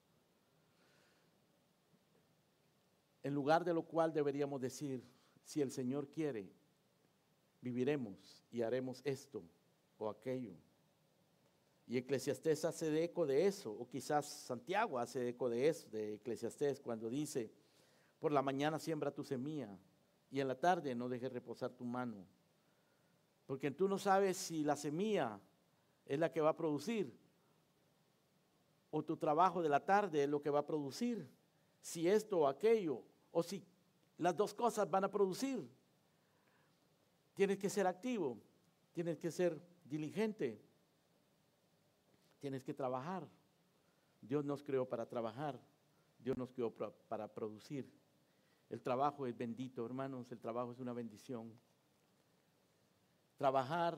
En lugar de lo cual deberíamos decir: si el Señor quiere, viviremos y haremos esto o aquello. Y Eclesiastés hace eco de eso, o quizás Santiago hace eco de eso, de Eclesiastés, cuando dice: por la mañana siembra tu semilla y en la tarde no dejes reposar tu mano. Porque tú no sabes si la semilla es la que va a producir o tu trabajo de la tarde es lo que va a producir. si esto o aquello, o si las dos cosas van a producir. Tienes que ser activo, tienes que ser diligente, tienes que trabajar. Dios nos creó para trabajar, Dios nos creó para producir. El trabajo es bendito, hermanos, el trabajo es una bendición. Trabajar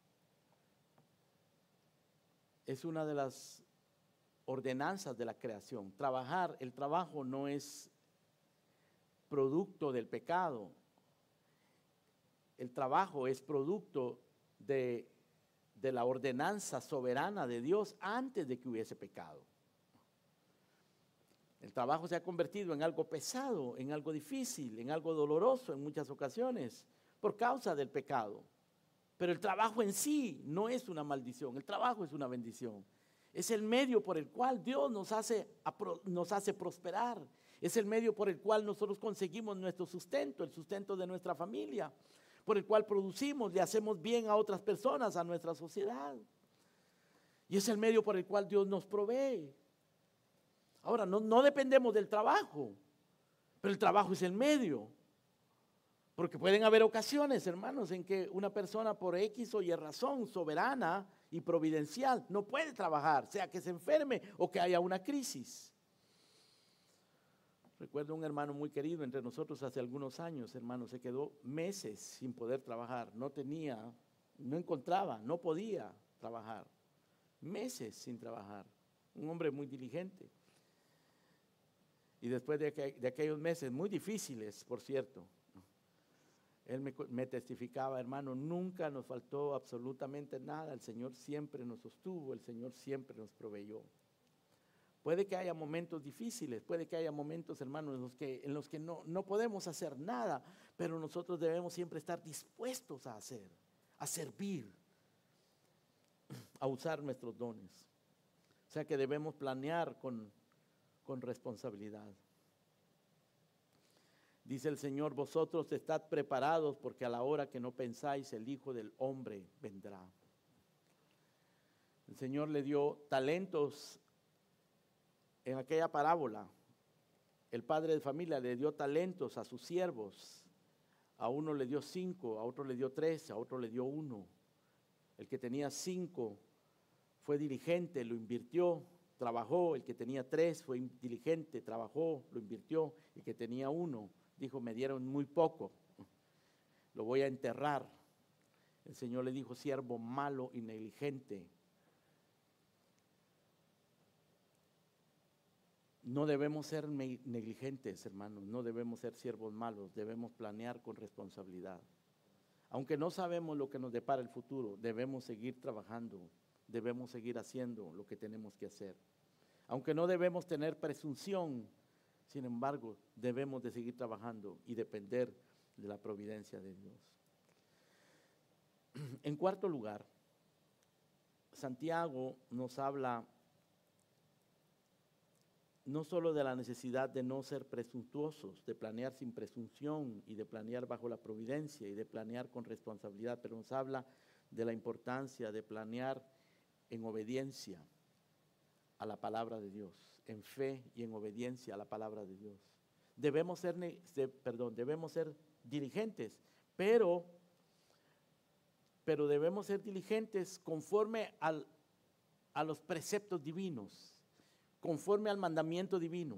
es una de las ordenanzas de la creación. Trabajar, el trabajo no es producto del pecado. El trabajo es producto de, de la ordenanza soberana de Dios antes de que hubiese pecado. El trabajo se ha convertido en algo pesado, en algo difícil, en algo doloroso en muchas ocasiones por causa del pecado. Pero el trabajo en sí no es una maldición, el trabajo es una bendición. Es el medio por el cual Dios nos hace, nos hace prosperar. Es el medio por el cual nosotros conseguimos nuestro sustento, el sustento de nuestra familia, por el cual producimos, le hacemos bien a otras personas, a nuestra sociedad. Y es el medio por el cual Dios nos provee. Ahora, no, no dependemos del trabajo, pero el trabajo es el medio. Porque pueden haber ocasiones, hermanos, en que una persona por X o Y razón soberana y providencial no puede trabajar, sea que se enferme o que haya una crisis. Recuerdo un hermano muy querido entre nosotros hace algunos años, hermano, se quedó meses sin poder trabajar, no tenía, no encontraba, no podía trabajar, meses sin trabajar, un hombre muy diligente. Y después de, aqu- de aquellos meses muy difíciles, por cierto, él me, me testificaba, hermano, nunca nos faltó absolutamente nada, el Señor siempre nos sostuvo, el Señor siempre nos proveyó. Puede que haya momentos difíciles, puede que haya momentos, hermanos, en los que, en los que no, no podemos hacer nada, pero nosotros debemos siempre estar dispuestos a hacer, a servir, a usar nuestros dones. O sea que debemos planear con, con responsabilidad. Dice el Señor, vosotros estad preparados porque a la hora que no pensáis el Hijo del Hombre vendrá. El Señor le dio talentos en aquella parábola. El padre de familia le dio talentos a sus siervos. A uno le dio cinco, a otro le dio tres, a otro le dio uno. El que tenía cinco fue diligente, lo invirtió, trabajó. El que tenía tres fue diligente, trabajó, lo invirtió. El que tenía uno dijo, me dieron muy poco, lo voy a enterrar. El Señor le dijo, siervo malo y negligente. No debemos ser negligentes, hermanos, no debemos ser siervos malos, debemos planear con responsabilidad. Aunque no sabemos lo que nos depara el futuro, debemos seguir trabajando, debemos seguir haciendo lo que tenemos que hacer. Aunque no debemos tener presunción, sin embargo, debemos de seguir trabajando y depender de la providencia de Dios. En cuarto lugar, Santiago nos habla no solo de la necesidad de no ser presuntuosos, de planear sin presunción y de planear bajo la providencia y de planear con responsabilidad, pero nos habla de la importancia de planear en obediencia a la palabra de Dios, en fe y en obediencia a la palabra de Dios. Debemos ser, perdón, debemos ser diligentes, pero, pero debemos ser diligentes conforme al, a los preceptos divinos, conforme al mandamiento divino.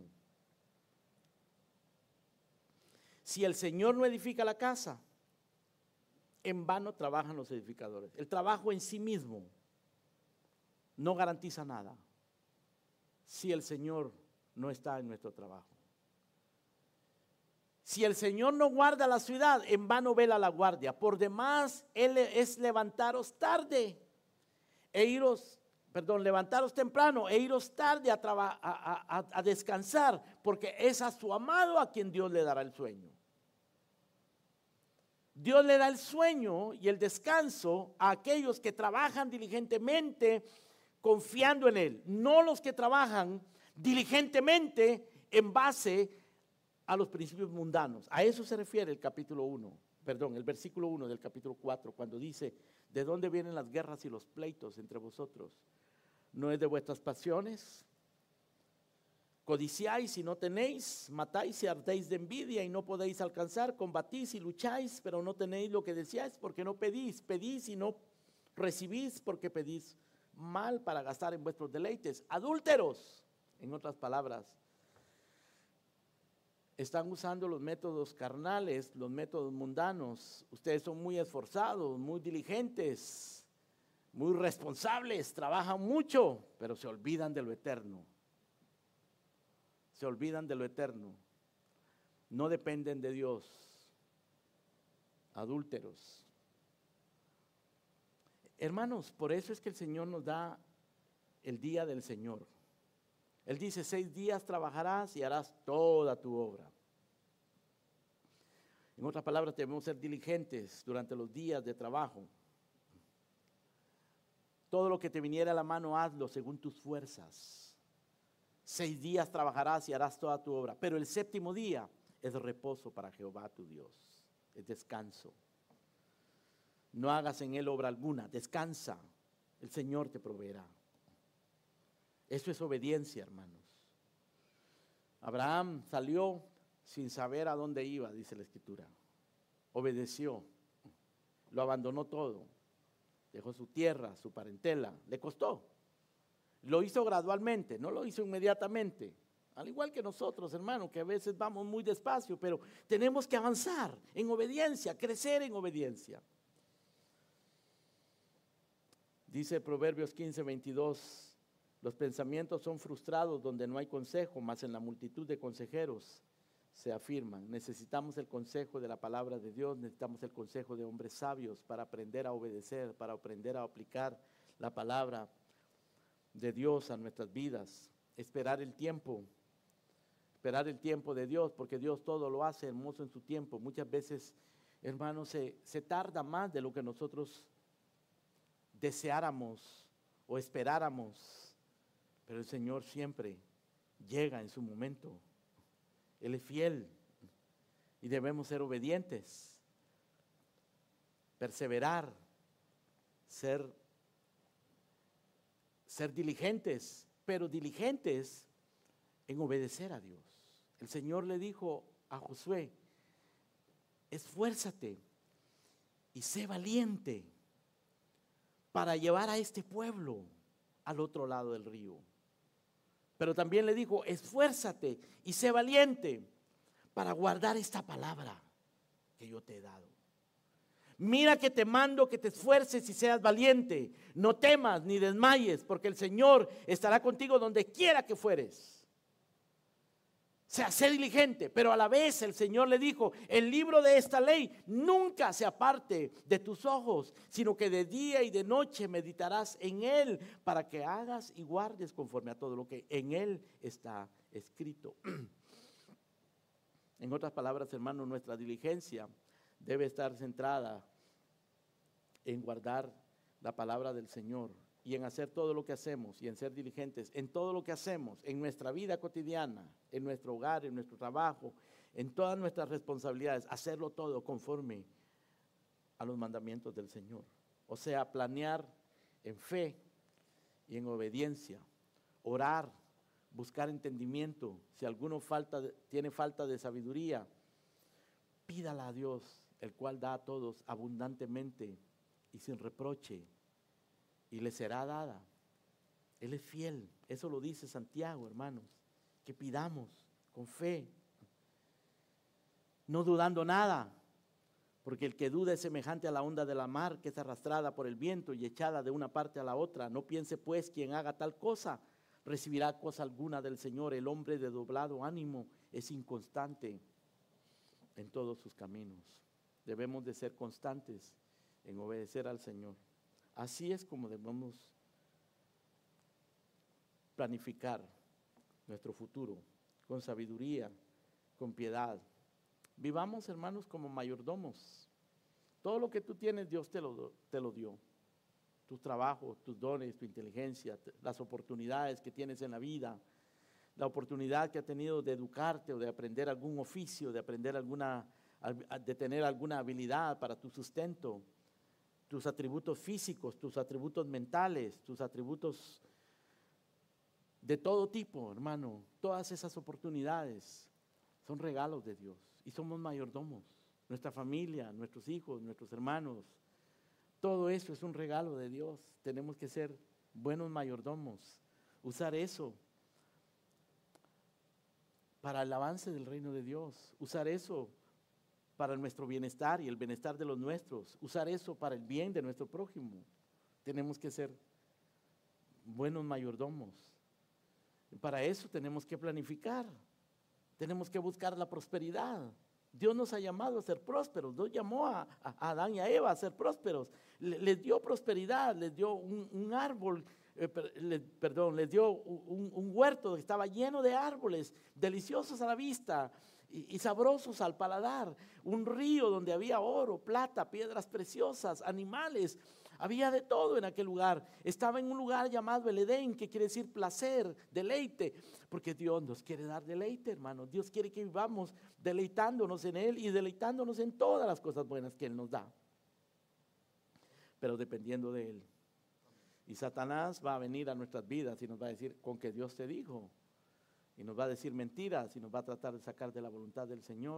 Si el Señor no edifica la casa, en vano trabajan los edificadores. El trabajo en sí mismo no garantiza nada si el Señor no está en nuestro trabajo. Si el Señor no guarda la ciudad, en vano vela la guardia. Por demás, Él es levantaros tarde e iros, perdón, levantaros temprano e iros tarde a, traba, a, a, a descansar, porque es a su amado a quien Dios le dará el sueño. Dios le da el sueño y el descanso a aquellos que trabajan diligentemente confiando en Él, no los que trabajan diligentemente en base a los principios mundanos. A eso se refiere el capítulo uno, perdón, el versículo uno del capítulo cuatro, cuando dice, ¿de dónde vienen las guerras y los pleitos entre vosotros? ¿No es de vuestras pasiones Codiciáis y no tenéis, matáis y ardéis de envidia y no podéis alcanzar, combatís y lucháis, pero no tenéis lo que deseáis porque no pedís, pedís y no recibís porque pedís mal para gastar en vuestros deleites. Adúlteros, en otras palabras, están usando los métodos carnales, los métodos mundanos. Ustedes son muy esforzados, muy diligentes, muy responsables, trabajan mucho, pero se olvidan de lo eterno. Se olvidan de lo eterno. No dependen de Dios. Adúlteros. Hermanos, por eso es que el Señor nos da el día del Señor. Él dice, seis días trabajarás y harás toda tu obra. En otras palabras, debemos ser diligentes durante los días de trabajo. Todo lo que te viniera a la mano, hazlo según tus fuerzas. Seis días trabajarás y harás toda tu obra, pero el séptimo día es reposo para Jehová tu Dios, es descanso. No hagas en él obra alguna, descansa, el Señor te proveerá. Eso es obediencia, hermanos. Abraham salió sin saber a dónde iba, dice la Escritura. Obedeció, lo abandonó todo, dejó su tierra, su parentela, le costó. Lo hizo gradualmente, no lo hizo inmediatamente. Al igual que nosotros, hermanos, que a veces vamos muy despacio, pero tenemos que avanzar en obediencia, crecer en obediencia. Dice Proverbios quince, veintidós, los pensamientos son frustrados donde no hay consejo, mas en la multitud de consejeros se afirman. Necesitamos el consejo de la palabra de Dios, necesitamos el consejo de hombres sabios para aprender a obedecer, para aprender a aplicar la palabra de Dios a nuestras vidas, esperar el tiempo, esperar el tiempo de Dios, porque Dios todo lo hace hermoso en su tiempo. Muchas veces, hermanos, se, se tarda más de lo que nosotros deseáramos o esperáramos, pero el Señor siempre llega en su momento. Él es fiel y debemos ser obedientes, perseverar, ser Ser diligentes, pero diligentes en obedecer a Dios. El Señor le dijo a Josué, esfuérzate y sé valiente para llevar a este pueblo al otro lado del río. Pero también le dijo, esfuérzate y sé valiente para guardar esta palabra que yo te he dado. Mira que te mando que te esfuerces y seas valiente. No temas ni desmayes, porque el Señor estará contigo donde quiera que fueres. O sea, sé diligente, pero a la vez el Señor le dijo, el libro de esta ley nunca se aparte de tus ojos, sino que de día y de noche meditarás en él para que hagas y guardes conforme a todo lo que en él está escrito. En otras palabras, hermanos, nuestra diligencia debe estar centrada en guardar la palabra del Señor y en hacer todo lo que hacemos y en ser diligentes en todo lo que hacemos, en nuestra vida cotidiana, en nuestro hogar, en nuestro trabajo, en todas nuestras responsabilidades, hacerlo todo conforme a los mandamientos del Señor. O sea, planear en fe y en obediencia, orar, buscar entendimiento. Si alguno falta, tiene falta de sabiduría, pídala a Dios, el cual da a todos abundantemente y sin reproche, y le será dada. Él es fiel, eso lo dice Santiago, hermanos, que pidamos con fe, no dudando nada, porque el que duda es semejante a la onda de la mar, que es arrastrada por el viento y echada de una parte a la otra. No piense pues quien haga tal cosa recibirá cosa alguna del Señor. El hombre de doblado ánimo es inconstante en todos sus caminos. Debemos de ser constantes en obedecer al Señor. Así es como debemos planificar nuestro futuro, con sabiduría, con piedad. Vivamos, hermanos, como mayordomos. Todo lo que tú tienes, Dios te lo, te lo dio. Tus trabajos, tus dones, tu inteligencia, las oportunidades que tienes en la vida, la oportunidad que has tenido de educarte o de aprender algún oficio, de aprender alguna, de tener alguna habilidad para tu sustento, tus atributos físicos, tus atributos mentales, tus atributos de todo tipo, hermano. Todas esas oportunidades son regalos de Dios y somos mayordomos. Nuestra familia, nuestros hijos, nuestros hermanos, todo eso es un regalo de Dios. Tenemos que ser buenos mayordomos, usar eso para el avance del reino de Dios, usar eso para nuestro bienestar y el bienestar de los nuestros, usar eso para el bien de nuestro prójimo. Tenemos que ser buenos mayordomos. Para eso tenemos que planificar, tenemos que buscar la prosperidad. Dios nos ha llamado a ser prósperos. Dios llamó a, a Adán y a Eva a ser prósperos. Le, les dio prosperidad, les dio un, un árbol, eh, per, le, perdón, les dio un, un huerto que estaba lleno de árboles, deliciosos a la vista y, y sabrosos al paladar. Un río donde había oro, plata, piedras preciosas, animales. Había de todo en aquel lugar. Estaba en un lugar llamado el Edén, que quiere decir placer, deleite, porque Dios nos quiere dar deleite, hermanos. Dios quiere que vivamos deleitándonos en Él y deleitándonos en todas las cosas buenas que Él nos da, pero dependiendo de Él. Y Satanás va a venir a nuestras vidas y nos va a decir: con que Dios te dijo, y nos va a decir mentiras y nos va a tratar de sacar de la voluntad del Señor.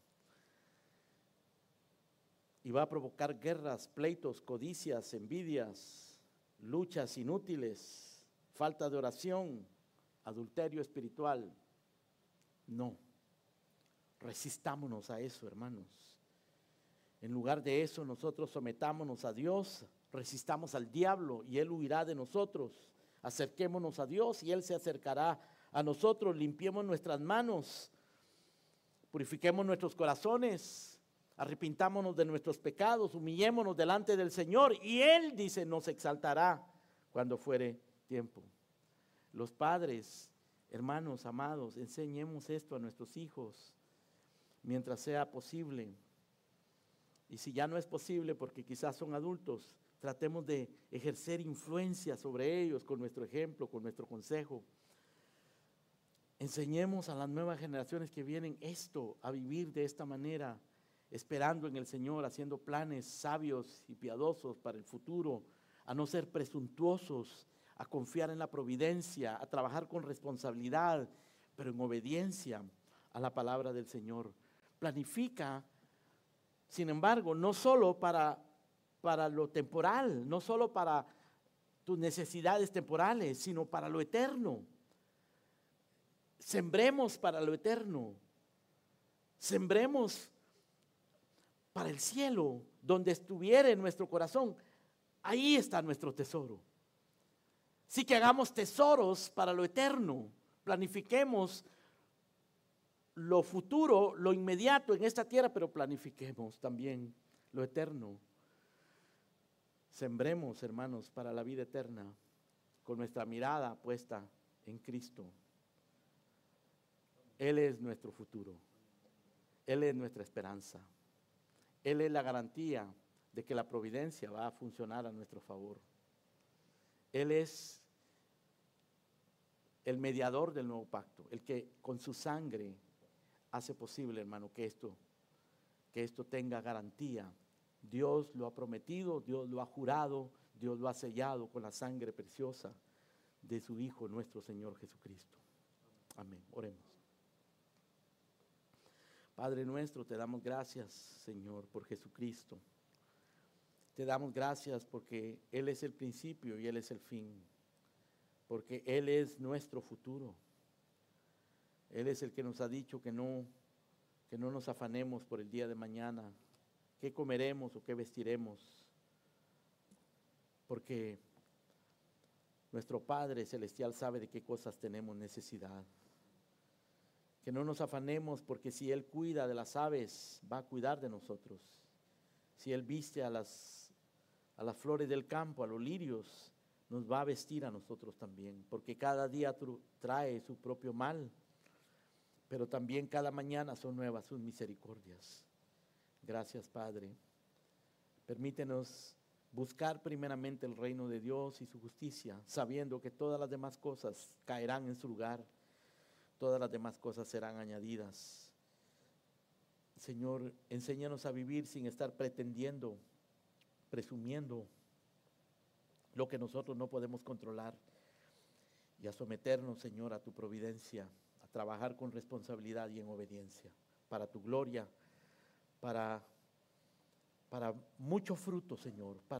Y va a provocar guerras, pleitos, codicias, envidias, luchas inútiles, falta de oración, adulterio espiritual. No, resistámonos a eso, hermanos. En lugar de eso, nosotros sometámonos a Dios, resistamos al diablo y él huirá de nosotros. Acerquémonos a Dios y Él se acercará a nosotros. Limpiemos nuestras manos, purifiquemos nuestros corazones. Arrepintámonos de nuestros pecados, humillémonos delante del Señor y Él, dice, nos exaltará cuando fuere tiempo. Los padres, hermanos amados, enseñemos esto a nuestros hijos mientras sea posible. Y si ya no es posible porque quizás son adultos, tratemos de ejercer influencia sobre ellos con nuestro ejemplo, con nuestro consejo. Enseñemos a las nuevas generaciones que vienen esto, a vivir de esta manera, esperando en el Señor, haciendo planes sabios y piadosos para el futuro, a no ser presuntuosos, a confiar en la providencia, a trabajar con responsabilidad, pero en obediencia a la palabra del Señor. Planifica, sin embargo, no solo para, para lo temporal, no solo para tus necesidades temporales, sino para lo eterno. Sembremos para lo eterno, sembremos para el cielo, donde estuviera en nuestro corazón. Ahí está nuestro tesoro. Sí, que hagamos tesoros para lo eterno, planifiquemos lo futuro, lo inmediato en esta tierra, pero planifiquemos también lo eterno. Sembremos, hermanos, para la vida eterna, con nuestra mirada puesta en Cristo. Él es nuestro futuro, Él es nuestra esperanza. Él es la garantía de que la providencia va a funcionar a nuestro favor. Él es el mediador del nuevo pacto, el que con su sangre hace posible, hermano, que esto, que esto tenga garantía. Dios lo ha prometido, Dios lo ha jurado, Dios lo ha sellado con la sangre preciosa de su Hijo, nuestro Señor Jesucristo. Amén. Oremos. Padre nuestro, te damos gracias, Señor, por Jesucristo. Te damos gracias porque Él es el principio y Él es el fin. Porque Él es nuestro futuro. Él es el que nos ha dicho que no, que no nos afanemos por el día de mañana, qué comeremos o qué vestiremos. Porque nuestro Padre Celestial sabe de qué cosas tenemos necesidad. Que no nos afanemos, porque si Él cuida de las aves, va a cuidar de nosotros. Si Él viste a las, a las flores del campo, a los lirios, nos va a vestir a nosotros también. Porque cada día trae su propio mal, pero también cada mañana son nuevas sus misericordias. Gracias, Padre. Permítenos buscar primeramente el reino de Dios y su justicia, sabiendo que todas las demás cosas caerán en su lugar. Todas las demás cosas serán añadidas. Señor, enséñanos a vivir sin estar pretendiendo, presumiendo lo que nosotros no podemos controlar. y a someternos, Señor, a tu providencia, a trabajar con responsabilidad y en obediencia, para tu gloria, para, para mucho fruto, Señor, para